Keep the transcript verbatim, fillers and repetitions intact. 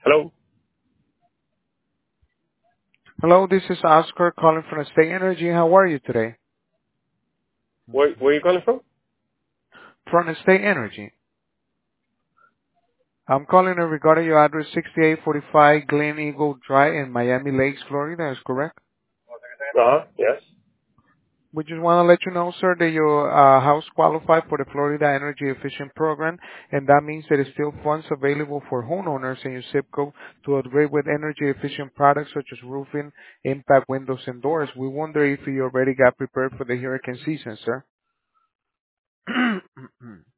Hello. Hello, this is Oscar calling from State Energy. How are you today? Where where are you calling from? From State Energy. I'm calling in regarding your address sixty-eight forty-five Glen Eagle Drive in Miami Lakes, Florida. Is correct? Uh huh. Yes. We just want to let you know, sir, that your uh, house qualified for the Florida Energy Efficient Program, and that means there is still funds available for homeowners in your zip code to upgrade with energy efficient products such as roofing, impact windows, and doors. We wonder if you already got prepared for the hurricane season, sir.